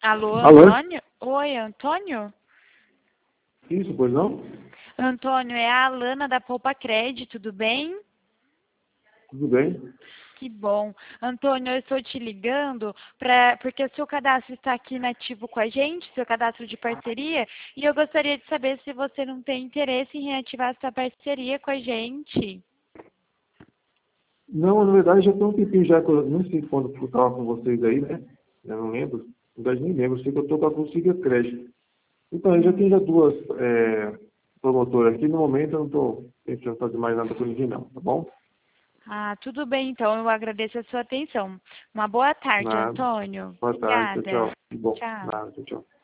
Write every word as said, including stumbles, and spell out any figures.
Alô, Alô? Antônio? Oi, Antônio? Isso, pois não? Antônio, é a Alana da Poupa Crédito, tudo bem? Tudo bem? Que bom. Antônio, eu estou te ligando pra, porque o seu cadastro está aqui nativo com a gente, seu cadastro de parceria, e eu gostaria de saber se você não tem interesse em reativar essa parceria com a gente. Não, na verdade já tem um tempinho já que eu não sei quando eu estava com vocês aí, né? Eu não lembro. Na verdade nem lembro, sei que eu estou com a Consiga Crédito. Então, eu já Hum. tenho já duas é, promotoras aqui. No momento eu não estou pensando em fazer mais nada com ninguém não, tá bom? Ah, tudo bem, então. Eu agradeço a sua atenção. Uma boa tarde, Nada. Antônio. Boa tarde, tchau, Obrigada. tchau. Bom, Tchau. nada, tchau, tchau.